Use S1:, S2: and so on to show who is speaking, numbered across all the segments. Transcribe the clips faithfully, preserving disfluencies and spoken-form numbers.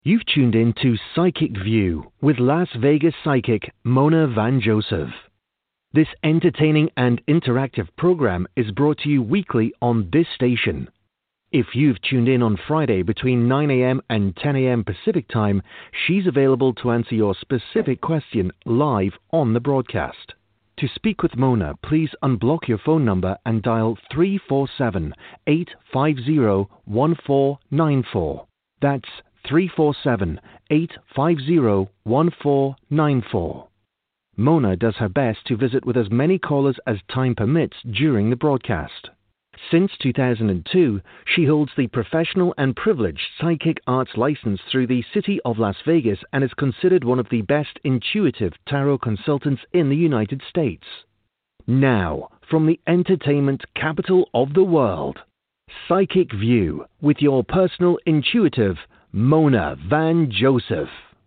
S1: You've tuned in to Psychic View with Las Vegas psychic Mona Van Joseph. This entertaining and interactive program is brought to you weekly on this station. If you've tuned in on Friday between nine a.m. and ten a.m. Pacific Time, she's available to answer your specific question live on the broadcast. To speak with Mona, please unblock your phone number and dial three four seven, eight five zero, one four nine four. That's three four seven, eight five zero, one four nine four. Mona does her best to visit with as many callers as time permits during the broadcast. Since two thousand two, she holds the Professional and Privileged Psychic Arts license through the City of Las Vegas and is considered one of the best intuitive tarot consultants in the United States. Now, from the entertainment capital of the world, Psychic View with your personal intuitive, Mona Van Joseph.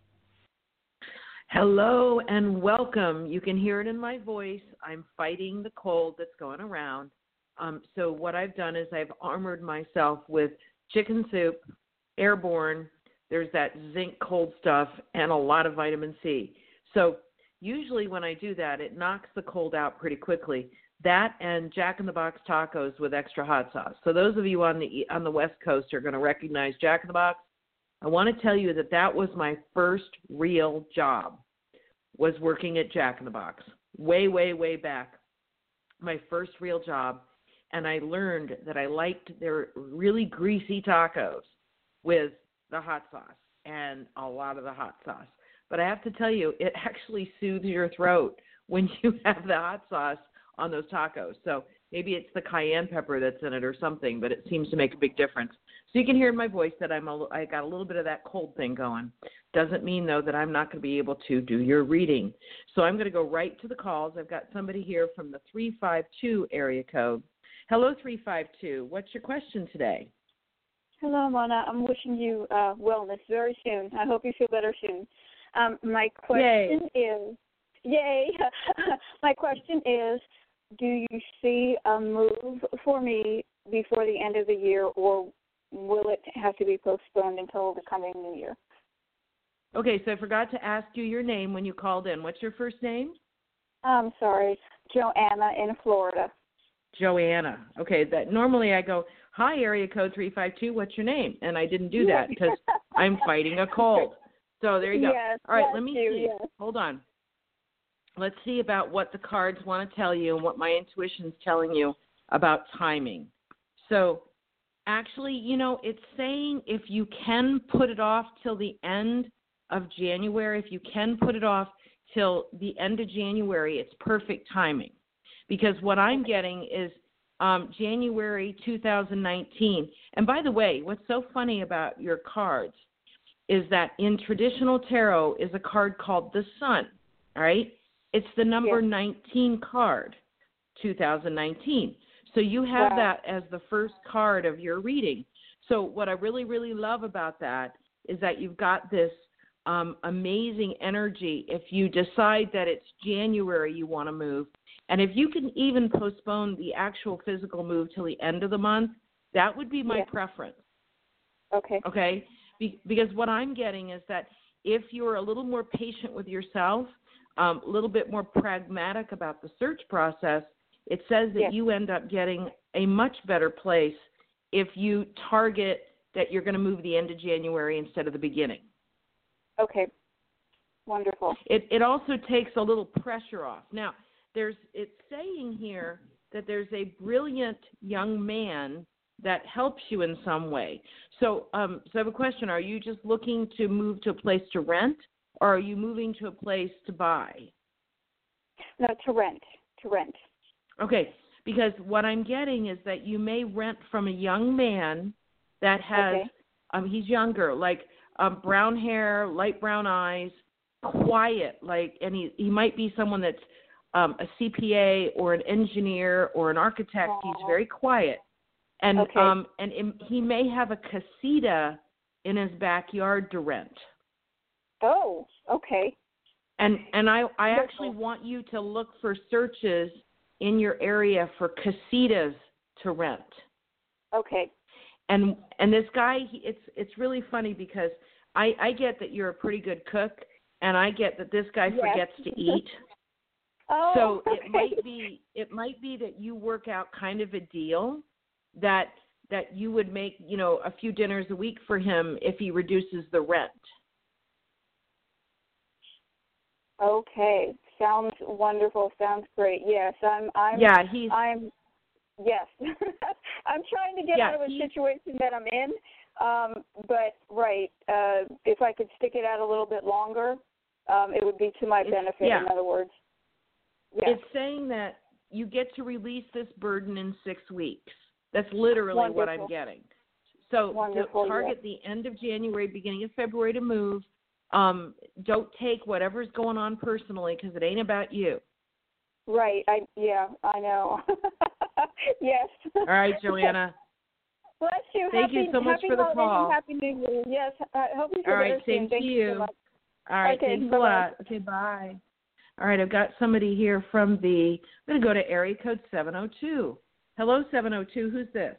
S2: Hello and welcome. You can hear it in my voice. I'm fighting the cold that's going around. Um, so what I've done is I've armored myself with chicken soup, Airborne, there's that zinc cold stuff, and a lot of vitamin C. So usually when I do that, it knocks the cold out pretty quickly. That and Jack in the Box tacos with extra hot sauce. So those of you on the on the West Coast are going to recognize Jack in the Box. I want to tell you that that was my first real job, was working at Jack in the Box. Way, way, way back. My first real job. And I learned that I liked their really greasy tacos with the hot sauce and a lot of the hot sauce. But I have to tell you, it actually soothes your throat when you have the hot sauce on those tacos. So maybe it's the cayenne pepper that's in it or something, but it seems to make a big difference. So you can hear in my voice that I'm a, I got a little bit of that cold thing going. Doesn't mean, though, that I'm not going to be able to do your reading. So I'm going to go right to the calls. I've got somebody here from the three five two area code. Hello, three five two. What's your question today?
S3: Hello, Mona. I'm wishing you uh, wellness very soon. I hope you feel better soon. Um, my question
S2: Yay.
S3: is, yay, my question is, do you see a move for me before the end of the year, or will it have to be postponed until the coming new year?
S2: Okay, so I forgot to ask you your name when you called in. What's your first name?
S3: I'm sorry, Joanna in Florida.
S2: Joanna. Okay, that normally I go, hi, area code three five two, what's your name? And I didn't do that because I'm fighting a cold. So there you go.
S3: Yes,
S2: All right, let me
S3: you,
S2: see.
S3: yes.
S2: Hold on. Let's see about what the cards want to tell you and what my intuition's telling you about timing. So actually, you know, it's saying if you can put it off till the end of January, if you can put it off till the end of January, it's perfect timing. Because what I'm getting is um, January two thousand nineteen. And by the way, what's so funny about your cards is that in traditional tarot is a card called the Sun, all right? It's the number
S3: yes.
S2: nineteen card, two thousand nineteen. So you have
S3: Wow.
S2: that as the first card of your reading. So what I really, really love about that is that you've got this um, amazing energy. If you decide that it's January you want to move, and if you can even postpone the actual physical move till the end of the month, that would be my
S3: yeah.
S2: preference.
S3: Okay.
S2: Okay? Be- because what I'm getting is that if you're a little more patient with yourself, um, a little bit more pragmatic about the search process, it says that
S3: yes.
S2: you end up getting a much better place if you target that you're going to move the end of January instead of the beginning.
S3: Okay. Wonderful.
S2: It it also takes a little pressure off. Now, there's it's saying here that there's a brilliant young man that helps you in some way. So, um, so I have a question. Are you just looking to move to a place to rent, or are you moving to a place to buy?
S3: No, to rent. To rent.
S2: Okay, because what I'm getting is that you may rent from a young man that has,
S3: okay.
S2: um, he's younger, like um, brown hair, light brown eyes, quiet, like, and he, he might be someone that's um, a C P A or an engineer or an architect.
S3: Aww.
S2: He's very quiet. And
S3: okay.
S2: um, and it, he may have a casita in his backyard to rent.
S3: Oh, okay.
S2: And and I, I
S3: Wonderful.
S2: actually want you to look for searches in your area for casitas to rent.
S3: Okay.
S2: And and this guy, he, it's it's really funny because I, I get that you're a pretty good cook, and I get that this guy
S3: yes.
S2: forgets to eat.
S3: Oh,
S2: so
S3: okay.
S2: it might be it might be that you work out kind of a deal that that you would make, you know, a few dinners a week for him if he reduces the rent.
S3: Okay, sounds wonderful. Sounds great. Yes, I'm. I'm.
S2: Yeah, he's.
S3: I'm. Yes, I'm trying to get
S2: yeah,
S3: out of a
S2: he's,
S3: situation that I'm in. Um, but right, uh, if I could stick it out a little bit longer, um, it would be to my benefit.
S2: Yeah.
S3: In other words. Yes.
S2: It's saying that you get to release this burden in six weeks. That's literally
S3: Wonderful.
S2: what I'm getting. So
S3: Wonderful,
S2: target
S3: yes.
S2: the end of January, beginning of February to move. Um, don't take whatever's going on personally because it ain't about you.
S3: Right. I yeah. I know. Yes.
S2: All right, Joanna.
S3: Bless you.
S2: Thank
S3: happy,
S2: you so much
S3: happy
S2: for the
S3: holidays
S2: call.
S3: And happy New Year. Yes. I hope you feel
S2: All right.
S3: better soon.
S2: Same
S3: Thank
S2: to
S3: you.
S2: you.
S3: So much.
S2: All right.
S3: Okay,
S2: Thanks
S3: bye-bye.
S2: a lot. Okay. Bye. All right. I've got somebody here from the. I'm going to go to area code seven oh two. Hello, seven oh two. Who's this?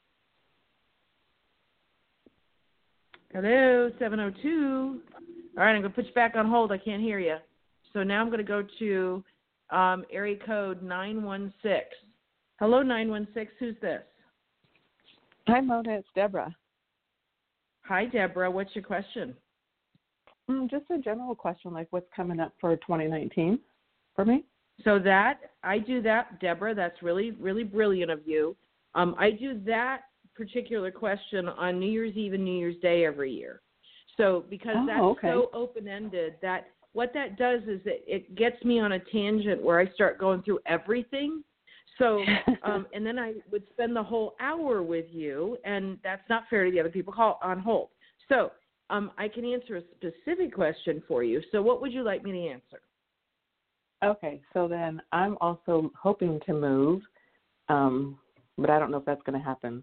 S2: Hello, seven oh two. All right, I'm going to put you back on hold. I can't hear you. So now I'm going to go to um, area code nine one six. Hello, nine one six. Who's this?
S4: Hi, Mona. It's Deborah.
S2: Hi, Deborah. What's your question?
S4: Mm, just a general question, like what's coming up for twenty nineteen for me?
S2: So that, I do that, Deborah. That's really, really brilliant of you. Um, I do that particular question on New Year's Eve and New Year's Day every year. So because
S4: oh,
S2: that's
S4: okay.
S2: so open-ended, that what that does is it, it gets me on a tangent where I start going through everything. So, um, and then I would spend the whole hour with you, and that's not fair to the other people call on hold. So um, I can answer a specific question for you. So what would you like me to answer?
S4: Okay, so then I'm also hoping to move, um, but I don't know if that's going to happen.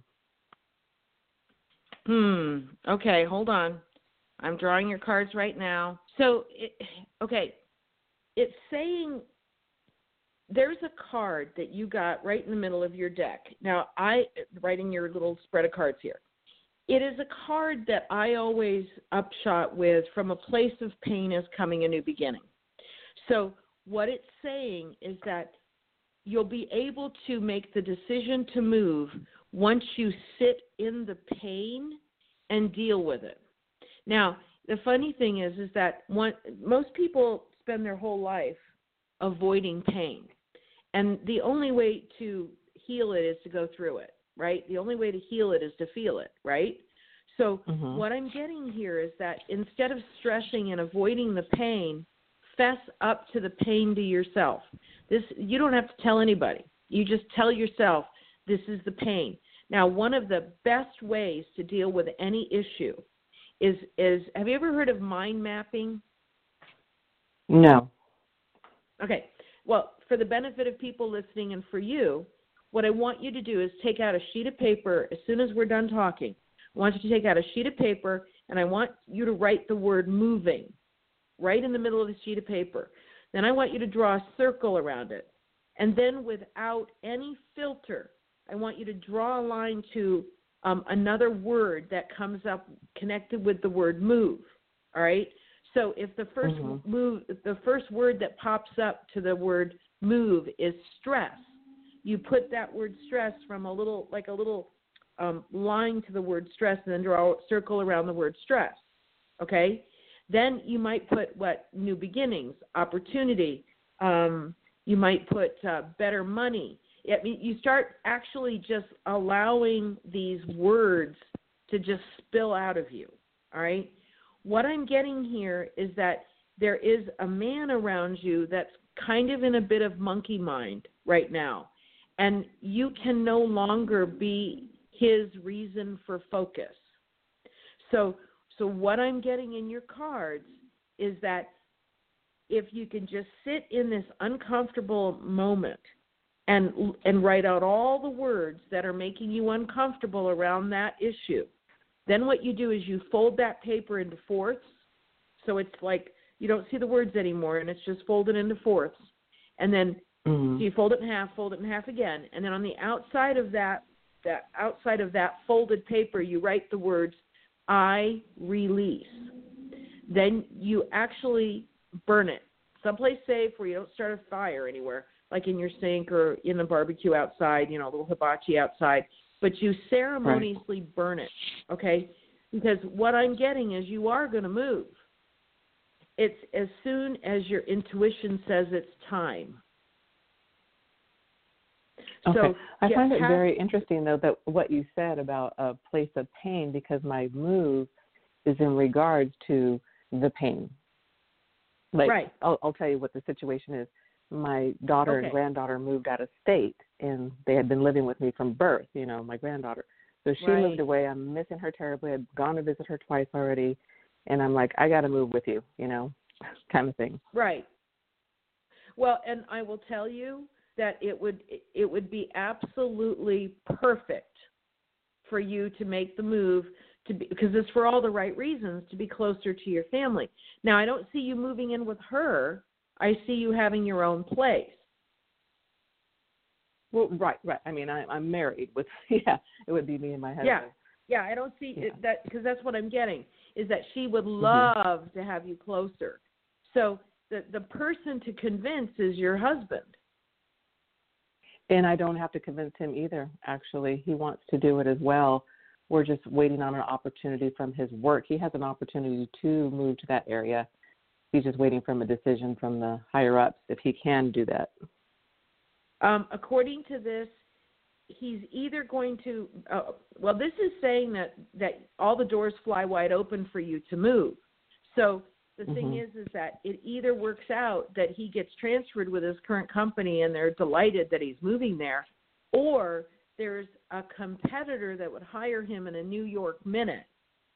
S2: Hmm. Okay, hold on. I'm drawing your cards right now. So, it, okay, it's saying there's a card that you got right in the middle of your deck. Now, I, writing your little spread of cards here. It is a card that I always upshot with from a place of pain is coming a new beginning. So what it's saying is that you'll be able to make the decision to move once you sit in the pain and deal with it. Now, the funny thing is, is that one, most people spend their whole life avoiding pain. And the only way to heal it is to go through it, right? The only way to heal it is to feel it, right? So mm-hmm. what I'm getting here is that instead of stressing and avoiding the pain, fess up to the pain to yourself. This, you don't have to tell anybody. You just tell yourself, this is the pain. Now, one of the best ways to deal with any issue is, is have you ever heard of mind mapping?
S4: No.
S2: Okay. Well, for the benefit of people listening and for you, what I want you to do is take out a sheet of paper as soon as we're done talking. I want you to take out a sheet of paper, and I want you to write the word moving right in the middle of the sheet of paper. Then I want you to draw a circle around it. And then without any filter, I want you to draw a line to um, another word that comes up connected with the word move, all right? So if the first mm-hmm. move, the first word that pops up to the word move is stress, you put that word stress from a little, like a little um, line to the word stress, and then draw a circle around the word stress, okay? Then you might put what? New beginnings, opportunity. Um, you might put uh, better money. I mean, you start actually just allowing these words to just spill out of you, all right? What I'm getting here is that there is a man around you that's kind of in a bit of monkey mind right now, and you can no longer be his reason for focus. So, so what I'm getting in your cards is that if you can just sit in this uncomfortable moment and and write out all the words that are making you uncomfortable around that issue, then what you do is you fold that paper into fourths. So it's like you don't see the words anymore, and it's just folded into fourths. And then mm-hmm. so you fold it in half, fold it in half again, and then on the outside of that, that outside of that folded paper, you write the words, I release. then you actually burn it someplace safe where you don't start a fire anywhere, like in your sink or in a barbecue outside, you know, a little hibachi outside. But you ceremoniously right. burn it, okay? Because what I'm getting is you are going to move. It's as soon as your intuition says it's time.
S4: Okay.
S2: So
S4: I find it
S2: past,
S4: very interesting, though, that what you said about a place of pain, because my move is in regards to the pain. Like,
S2: right.
S4: I'll, I'll tell you what the situation is. My daughter
S2: okay.
S4: and granddaughter moved out of state, and they had been living with me from birth, you know, my granddaughter. So she
S2: right.
S4: moved away. I'm missing her terribly. I'd gone to visit her twice already, and I'm like, I got to move with you, you know, kind of thing.
S2: Right. Well, and I will tell you that it would it would be absolutely perfect for you to make the move to be, because it's for all the right reasons, to be closer to your family. Now, I don't see you moving in with her. I see you having your own place.
S4: Well, right, right. I mean, I, I'm married with, yeah, it would be me and my husband.
S2: Yeah, yeah. I don't see
S4: yeah.
S2: it, that, because that's what I'm getting, is that she would love mm-hmm. to have you closer. So the the person to convince is your husband.
S4: And I don't have to convince him either, actually. He wants to do it as well. We're just waiting on an opportunity from his work. He has an opportunity to move to that area. He's just waiting for a decision from the higher-ups if he can do that.
S2: Um, according to this, he's either going to, uh, well, this is saying that, that all the doors fly wide open for you to move. So the mm-hmm. thing is, is that it either works out that he gets transferred with his current company and they're delighted that he's moving there, or there's a competitor that would hire him in a New York minute.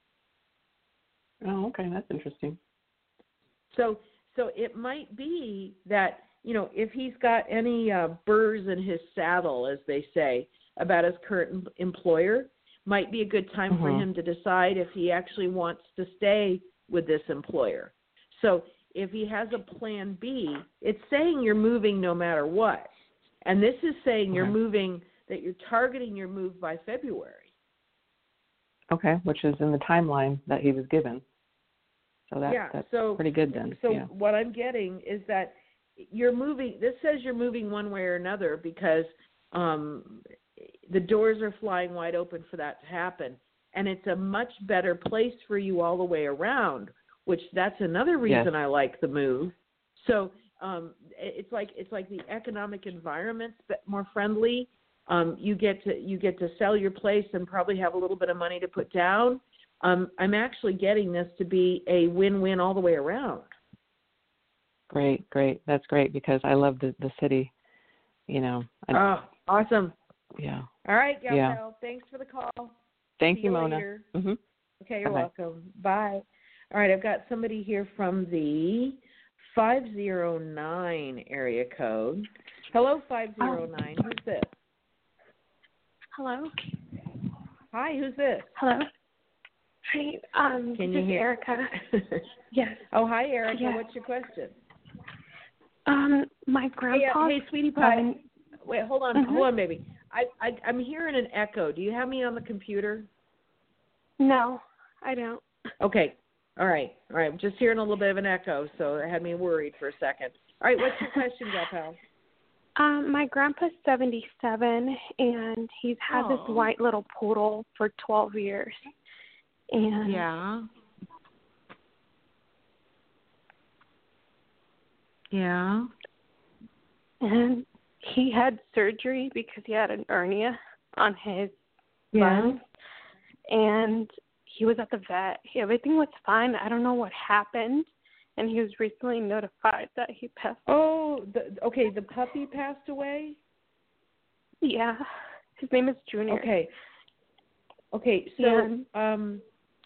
S4: Oh, okay. That's interesting.
S2: So so it might be that, you know, if he's got any uh, burrs in his saddle, as they say, about his current employer, might be a good time mm-hmm. for him to decide if he actually wants to stay with this employer. So if he has a plan B, it's saying you're moving no matter what. And this is saying okay. you're moving, that you're targeting your move by February.
S4: Okay, which is in the timeline that he was given. So that,
S2: yeah,
S4: that's
S2: so,
S4: pretty good then.
S2: So
S4: yeah.
S2: what I'm getting is that you're moving, this says you're moving one way or another because um, the doors are flying wide open for that to happen. And it's a much better place for you all the way around, which that's another reason yes. I like the move. So um, it's like it's like the economic environment's more friendly. Um, you get to you get to sell your place and probably have a little bit of money to put down. Um, I'm actually getting this to be a win-win all the way around.
S4: Great, great. That's great because I love the, the city, you know. I,
S2: oh, awesome.
S4: Yeah.
S2: All right, Gal
S4: yeah.
S2: Gal, thanks for the call.
S4: Thank
S2: See
S4: you,
S2: you
S4: Mona.
S2: Later.
S4: Mm-hmm.
S2: Okay, you're
S4: Bye-bye.
S2: welcome. Bye. All right, I've got somebody here from the five oh nine area code. Hello, five oh nine. Oh. Who's this?
S5: Hello.
S2: Hi, who's this?
S5: Hello. Hi, um,
S2: Can
S5: this
S2: you
S5: is
S2: hear?
S5: Erica. Yes.
S2: Oh, hi, Erica.
S5: Yes.
S2: What's your question?
S5: Um, my grandpa.
S2: Hey, uh, hey sweetie pie.
S5: Um,
S2: Wait, hold on,
S5: mm-hmm.
S2: hold on, baby. I, I, I'm hearing an echo. Do you have me on the computer?
S5: No, I don't.
S2: Okay. All right. All right. I'm just hearing a little bit of an echo, so it had me worried for a second. All right. What's your question, Gal Pal?
S5: Um, my grandpa's seventy-seven, and he's had
S2: oh.
S5: this white little poodle for twelve years. And
S2: yeah. Yeah.
S5: And he had surgery because he had an hernia on his
S2: yeah.
S5: lungs. And he was at the vet. He, everything was fine. I don't know what happened. And he was recently notified that he passed.
S2: Oh, the, okay. The puppy passed away?
S5: Yeah. His name is Junior.
S2: Okay. Okay. So, and, um,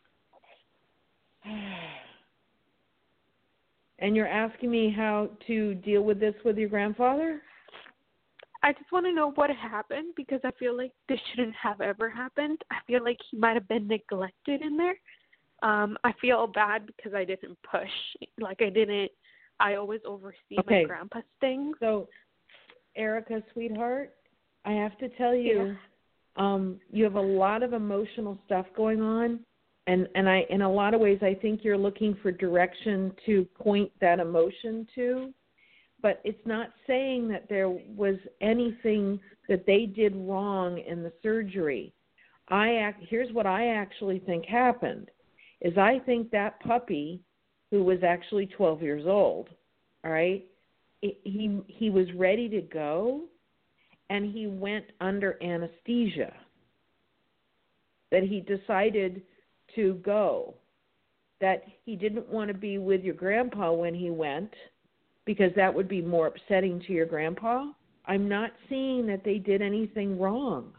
S2: and you're asking me how to deal with this with your grandfather?
S5: I just want to know what happened because I feel like this shouldn't have ever happened. I feel like he might have been neglected in there. Um, I feel bad because I didn't push. Like I didn't, I always oversee
S2: okay.
S5: my grandpa's things.
S2: So, Erica, sweetheart, I have to tell you,
S5: yeah.
S2: um, you have a lot of emotional stuff going on. and and I in a lot of ways I think you're looking for direction to point that emotion to, but it's not saying that there was anything that they did wrong in the surgery. I act, here's what I actually think happened, is I think that puppy, who was actually twelve years old, all right, he he was ready to go, and he went under anesthesia. That he decided to go, that he didn't want to be with your grandpa when he went because that would be more upsetting to your grandpa. I'm not seeing that they did anything wrong.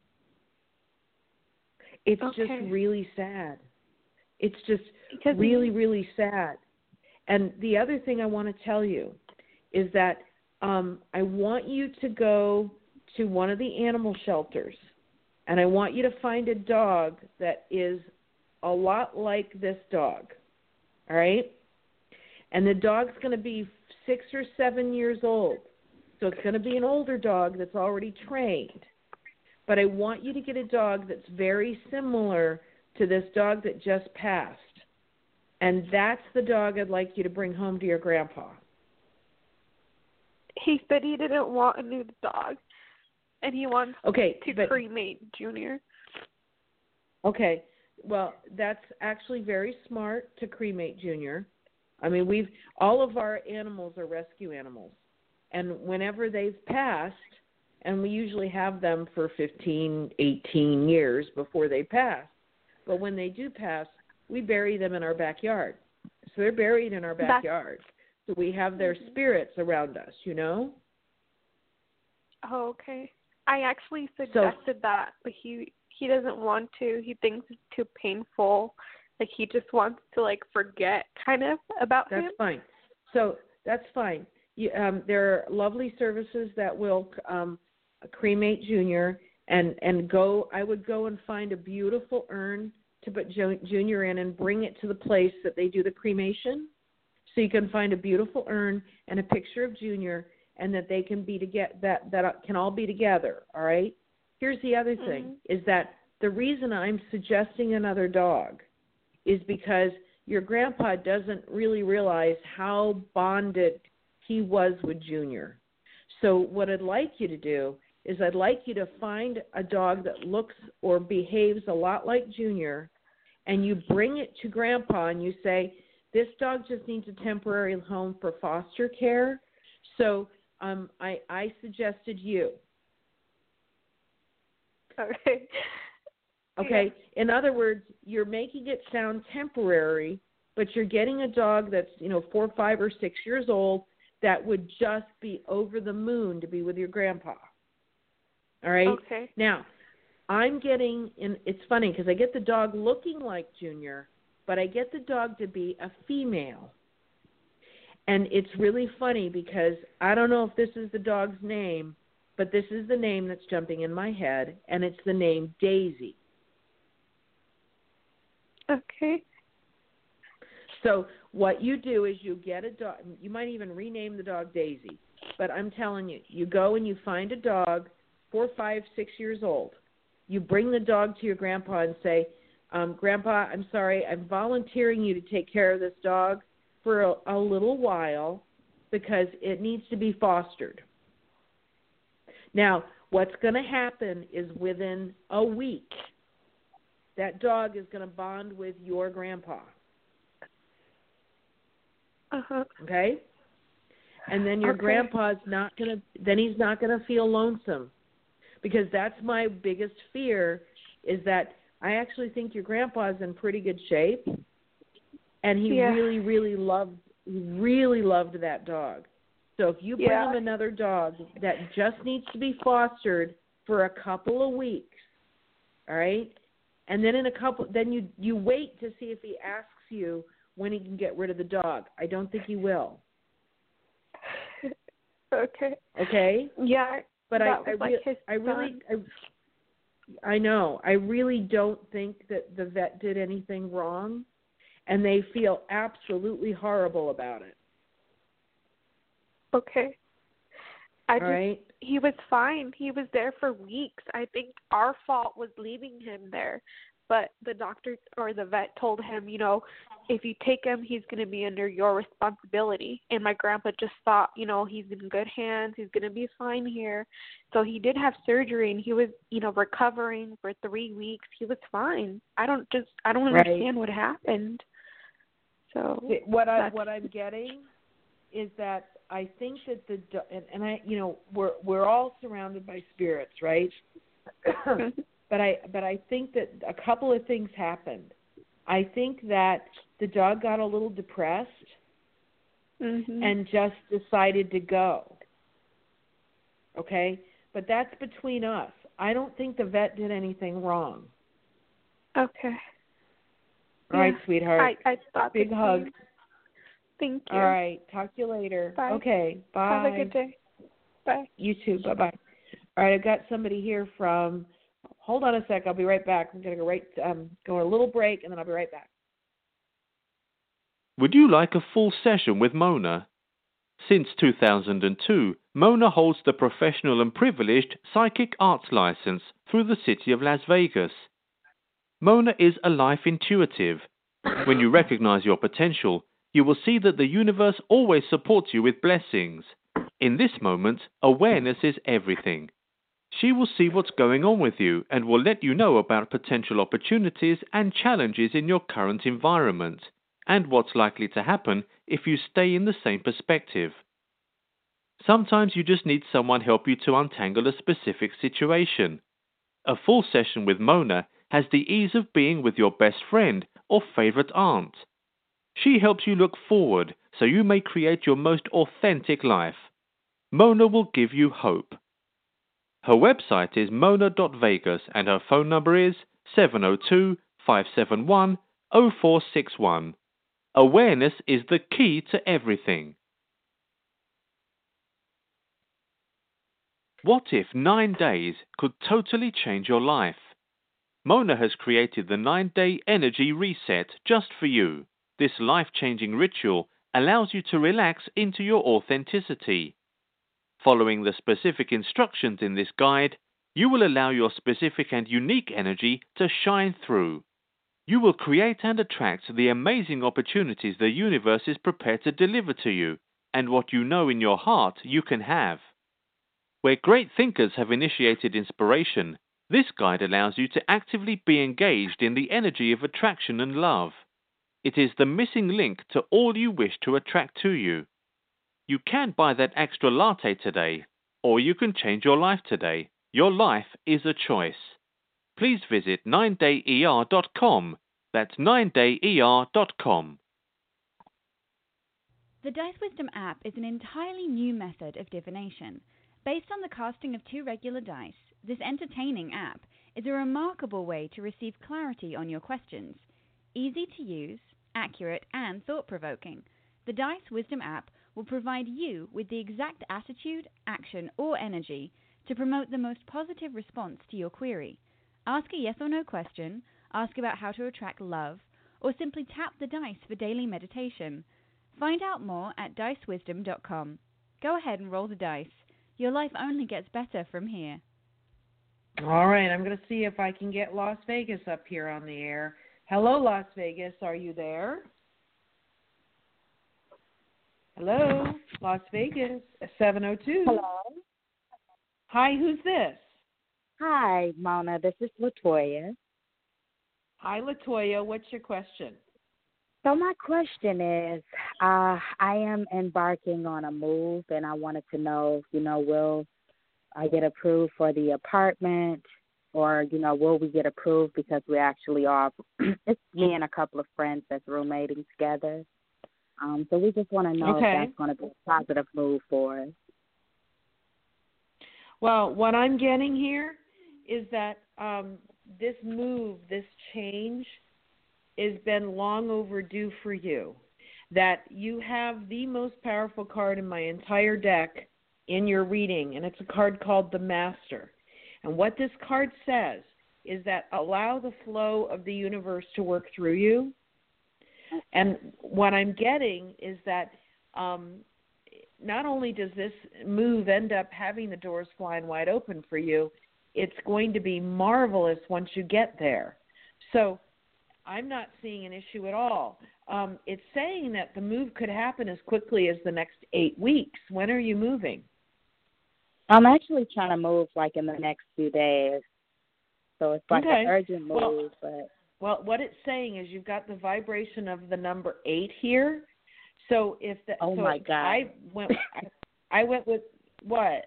S2: It's
S5: okay.
S2: just really sad. It's just
S5: because
S2: really, really sad. And the other thing I want to tell you is that um, I want you to go to one of the animal shelters, and I want you to find a dog that is a lot like this dog, all right? And the dog's going to be six or seven years old, so it's going to be an older dog that's already trained. But I want you to get a dog that's very similar to this dog that just passed, and that's the dog I'd like you to bring home to your grandpa.
S5: He said he didn't want a new dog, and he wants
S2: okay,
S5: to
S2: but,
S5: cremate Junior.
S2: Okay, well, that's actually very smart to cremate Junior. I mean, we've all of our animals are rescue animals, and whenever they've passed, and we usually have them for fifteen, eighteen years before they pass, but when they do pass, we bury them in our backyard. So they're buried in our backyard. So we have their spirits around us, you know?
S5: Oh, okay. I actually suggested
S2: so,
S5: that, but he he doesn't want to. He thinks it's too painful. Like, he just wants to, like, forget kind of about
S2: that's
S5: him.
S2: That's fine. So that's fine. You, um, there are lovely services that will um, cremate Junior, and, and go. I would go and find a beautiful urn to put Junior in and bring it to the place that they do the cremation. So you can find a beautiful urn and a picture of Junior, and that they can be to get that that can all be together. All right. Here's the other thing: mm-hmm. is that the reason I'm suggesting another dog is because your grandpa doesn't really realize how bonded he was with Junior. So what I'd like you to do is I'd like you to find a dog that looks or behaves a lot like Junior, and you bring it to Grandpa and you say, this dog just needs a temporary home for foster care. So um, I, I suggested you.
S5: Okay.
S2: Okay. Yeah. In other words, you're making it sound temporary, but you're getting a dog that's, you know, four, five, or six years old that would just be over the moon to be with your grandpa. All right?
S5: Okay.
S2: Now, I'm getting, and it's funny because I get the dog looking like Junior, but I get the dog to be a female. And it's really funny because I don't know if this is the dog's name, but this is the name that's jumping in my head, and it's the name Daisy.
S5: Okay.
S2: So what you do is you get a dog. You might even rename the dog Daisy. But I'm telling you, you go and you find a dog, four, five, six years old. You bring the dog to your grandpa and say, um, Grandpa, I'm sorry, I'm volunteering you to take care of this dog for a, a little while because it needs to be fostered. Now, what's going to happen is within a week, that dog is going to bond with your grandpa.
S5: Uh-huh.
S2: Okay? And then your
S5: okay.
S2: grandpa's not going to, then he's not going to feel lonesome. Because that's my biggest fear is that I actually think your grandpa's in pretty good shape. And he
S5: yeah.
S2: really, really loved, really loved that dog. So if you bring
S5: yeah.
S2: him another dog that just needs to be fostered for a couple of weeks, all right? And then in a couple, then you, you wait to see if he asks you when he can get rid of the dog. I don't think he will.
S5: Okay.
S2: Okay?
S5: Yeah.
S2: But I, I,
S5: like
S2: re- I really, I, I know, I really don't think that the vet did anything wrong, and they feel absolutely horrible about it.
S5: Okay. I
S2: All
S5: just,
S2: right?
S5: He was fine. He was there for weeks. I think our fault was leaving him there. but the doctor or the vet told him, you know, if you take him, he's going to be under your responsibility. And my grandpa just thought, you know, he's in good hands. He's going to be fine here. So he did have surgery, and he was, you know, recovering for three weeks. He was fine. I don't just, I don't
S2: Right.
S5: understand what happened. So
S2: what I
S5: that's,
S2: what I'm getting is that I think that the and, and I, you know, we're we're all surrounded by spirits, right? But I but I think that a couple of things happened. I think that the dog got a little depressed
S5: mm-hmm.
S2: and just decided to go. Okay? But that's between us. I don't think the vet did anything wrong.
S5: Okay.
S2: All right,
S5: yeah,
S2: sweetheart.
S5: I, I thought
S2: Big
S5: the
S2: hug.
S5: same. Thank you.
S2: All right. Talk to you later.
S5: Bye.
S2: Okay. Bye.
S5: Have a good day. Bye.
S2: You too. Bye-bye. All right. I've got somebody here from – hold on a sec. I'll be right back. I'm going to go right um, go on a little break, and then I'll be right back.
S6: Would you like a full session with Mona? Since two thousand two, Mona holds the professional and privileged psychic arts license through the city of Las Vegas. Mona is a life intuitive. When you recognize your potential, you will see that the universe always supports you with blessings. In this moment, awareness is everything. She will see what's going on with you and will let you know about potential opportunities and challenges in your current environment, and what's likely to happen if you stay in the same perspective. Sometimes you just need someone help you to untangle a specific situation. A full session with Mona has the ease of being with your best friend or favorite aunt. She helps you look forward so you may create your most authentic life. Mona will give you hope. Her website is mona dot vegas and her phone number is seven zero two, five seven one, zero four six one. Awareness is the key to everything. What if nine days could totally change your life? Mona has created the nine-day energy reset just for you. This life-changing ritual allows you to relax into your authenticity. Following the specific instructions in this guide, you will allow your specific and unique energy to shine through. You will create and attract the amazing opportunities the universe is prepared to deliver to you, and what you know in your heart you can have. Where great thinkers have initiated inspiration, this guide allows you to actively be engaged in the energy of attraction and love. It is the missing link to all you wish to attract to you. You can buy that extra latte today, or you can change your life today. Your life is a choice. Please visit nine day E R dot com. That's nine day E R dot com.
S7: The Dice Wisdom app is an entirely new method of divination. Based on the casting of two regular dice, this entertaining app is a remarkable way to receive clarity on your questions. Easy to use, accurate, and thought-provoking, the Dice Wisdom app will provide you with the exact attitude, action, or energy to promote the most positive response to your query. Ask a yes or no question, ask about how to attract love, or simply tap the dice for daily meditation. Find out more at dice wisdom dot com. Go ahead and roll the dice. Your life only gets better from here.
S2: All right, I'm going to see if I can get Las Vegas up here on the air. Hello, Las Vegas. Are you there? Hello, Las Vegas, seven oh two.
S8: Hello.
S2: Hi, who's this?
S8: Hi, Mona. This is Latoya.
S2: Hi, Latoya. What's your question?
S8: So my question is, uh, I am embarking on a move, and I wanted to know, you know, will I get approved for the apartment, or, you know, will we get approved because we actually are, it's me and a couple of friends that's roommating together. Um, so we just want to know
S2: okay.
S8: if that's going to be a positive move for us.
S2: Well, what I'm getting here is that um, this move, this change, has been long overdue for you. That you have the most powerful card in my entire deck in your reading, and it's a card called the Master. And what this card says is that allow the flow of the universe to work through you. And what I'm getting is that um, not only does this move end up having the doors flying wide open for you, it's going to be marvelous once you get there. So I'm not seeing an issue at all. Um, it's saying that the move could happen as quickly as the next eight weeks. When are you moving?
S8: I'm actually trying to move like in the next few days. So it's like
S2: okay.
S8: an urgent move.
S2: Well,
S8: but
S2: well, what it's saying is you've got the vibration of the number eight here. So if the
S8: oh
S2: so
S8: my God,
S2: I went I, I went with what?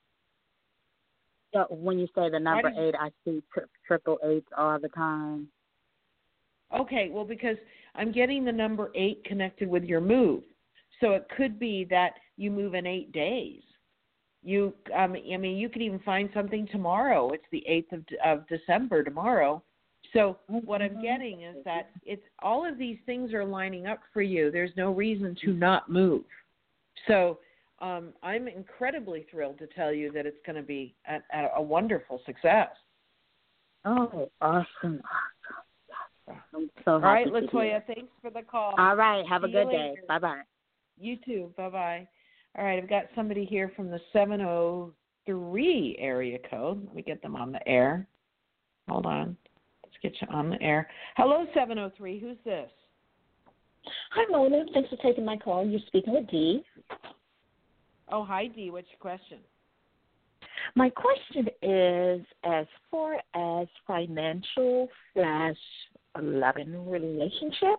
S8: So when you say the number
S2: you,
S8: eight, I see tri- triple eights all the time.
S2: Okay, well, because I'm getting the number eight connected with your move. So it could be that you move in eight days. You, um, I mean, you could even find something tomorrow. It's the eighth of, of December tomorrow. So what I'm getting is that it's all of these things are lining up for you. There's no reason to not move. So um, I'm incredibly thrilled to tell you that it's going to be a, a wonderful success.
S8: Oh, awesome. I'm so
S2: All right,
S8: happy
S2: Latoya, thanks for the call.
S8: All right, have
S2: See
S8: a good
S2: you
S8: day.
S2: later.
S8: Bye-bye.
S2: You too. Bye-bye. All right, I've got somebody here from the seven oh three area code. Let me get them on the air. Hold on. Let's get you on the air. Hello, seven oh three. Who's this?
S9: Hi, Mona. Thanks for taking my call. You're speaking with Dee.
S2: Oh, hi, Dee. What's your question?
S9: My question is as far as financial slash loving relationship.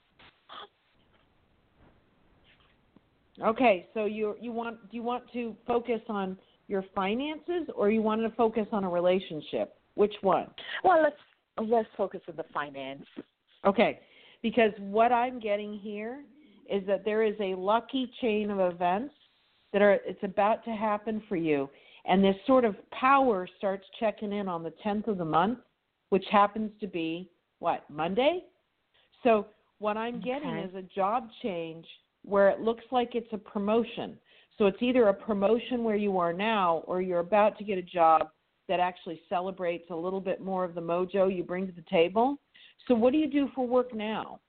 S2: Okay, so you you want do you want to focus on your finances or you want to focus on a relationship? Which one?
S9: Well, let's let's focus on the finance.
S2: Okay, because what I'm getting here is that there is a lucky chain of events that are it's about to happen for you, and this sort of power starts checking in on the tenth of the month, which happens to be what, Monday? So what I'm getting
S9: okay.
S2: is a job change where it looks like it's a promotion. So it's either a promotion where you are now or you're about to get a job that actually celebrates a little bit more of the mojo you bring to the table. So what do you do for work now?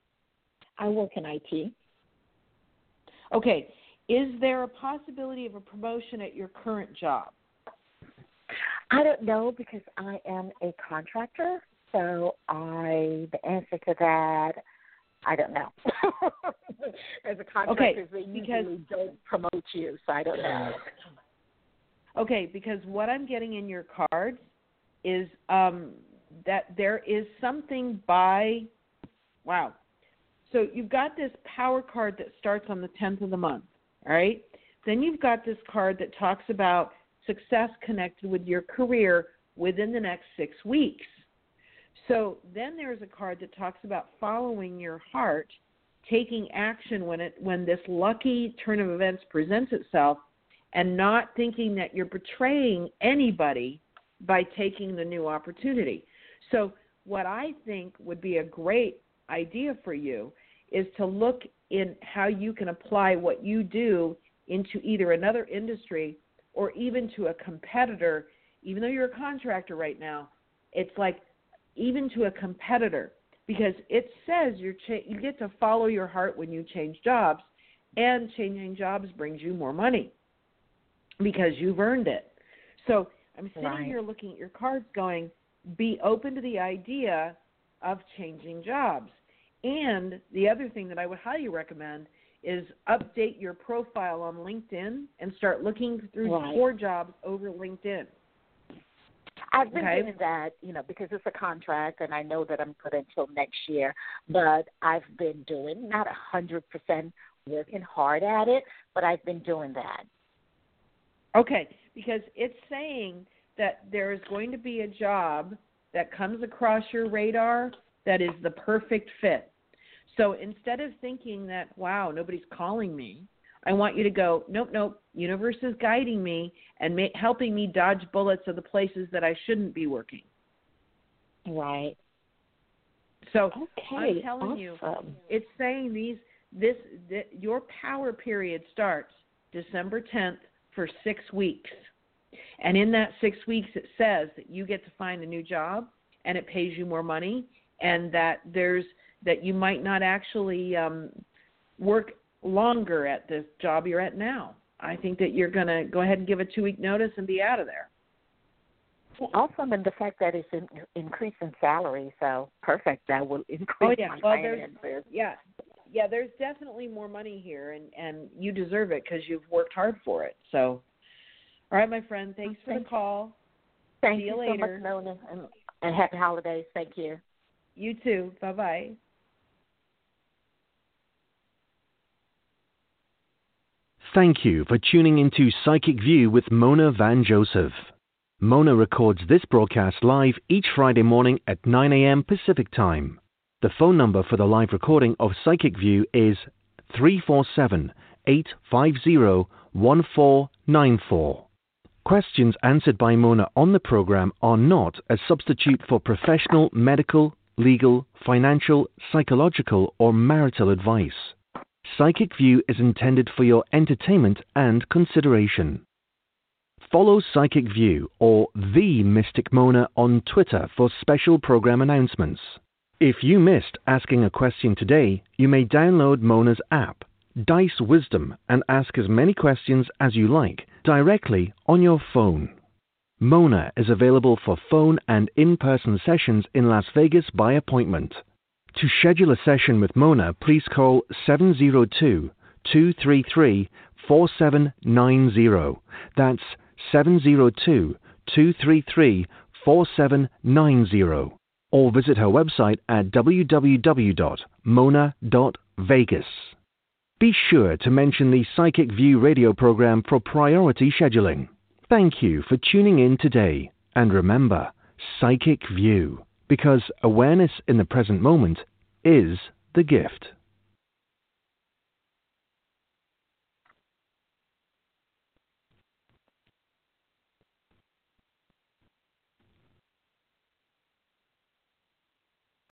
S9: I work in I T.
S2: Okay. Is there a possibility of a promotion at your current job?
S9: I don't know because I am a contractor. So I, the answer to that, I don't know. As a contractor,
S2: okay,
S9: they
S2: because,
S9: usually don't promote you, so I don't know.
S2: Okay, because what I'm getting in your cards is um, that there is something by, wow. So you've got this power card that starts on the tenth of the month, all right? Then you've got this card that talks about success connected with your career within the next six weeks. So then there's a card that talks about following your heart, taking action when it when this lucky turn of events presents itself, and not thinking that you're betraying anybody by taking the new opportunity. So what I think would be a great idea for you is to look in how you can apply what you do into either another industry or even to a competitor. Even though you're a contractor right now, it's like even to a competitor, because it says you're cha- you get to follow your heart when you change jobs, and changing jobs brings you more money because you've earned it. So I'm sitting
S9: right.
S2: here looking at your cards going, be open to the idea of changing jobs. And the other thing that I would highly recommend is update your profile on LinkedIn and start looking through
S9: right.
S2: for jobs over LinkedIn.
S9: I've been
S2: okay.
S9: doing that, you know, because it's a contract and I know that I'm good until next year. But I've been doing, not one hundred percent working hard at it, but I've been doing that.
S2: Okay, because it's saying that there is going to be a job that comes across your radar that is the perfect fit. So instead of thinking that, wow, nobody's calling me, I want you to go, nope, nope, universe is guiding me and ma- helping me dodge bullets of the places that I shouldn't be working.
S9: Right.
S2: So
S9: okay,
S2: I'm telling
S9: awesome.
S2: you, it's saying these this th- your power period starts December tenth for six weeks. And in that six weeks, it says that you get to find a new job and it pays you more money, and that there's that you might not actually um, work longer at the job you're at now. I think that you're going to go ahead and give a two-week notice and be out of there.
S9: Awesome, and the fact that it's in, increase in salary, so perfect. That will increase
S2: Oh yeah,
S9: my
S2: well there's
S9: finances.
S2: yeah, yeah. There's definitely more money here, and and you deserve it because you've worked hard for it. So, all right, my friend. Thanks for
S9: Thank
S2: the call.
S9: Thank
S2: See
S9: you,
S2: you
S9: so
S2: later.
S9: much, Nona, and, and happy holidays. Thank you.
S2: You too. Bye bye.
S1: Thank you for tuning into Psychic View with Mona Van Joseph. Mona records this broadcast live each Friday morning at nine a.m. Pacific Time. The phone number for the live recording of Psychic View is three four seven, eight five zero, one four nine four. Questions answered by Mona on the program are not a substitute for professional, medical, legal, financial, psychological, or marital advice. Psychic View is intended for your entertainment and consideration. Follow Psychic View or The Mystic Mona on Twitter for special program announcements. If you missed asking a question today, you may download Mona's app, Dice Wisdom, and ask as many questions as you like directly on your phone. Mona is available for phone and in-person sessions in Las Vegas by appointment. To schedule a session with Mona, please call seven zero two, two three three, four seven nine zero. That's seven zero two, two three three, four seven nine zero. Or visit her website at w w w dot mona dot vegas. Be sure to mention the Psychic View radio program for priority scheduling. Thank you for tuning in today. And remember, Psychic View, because awareness in the present moment is the gift.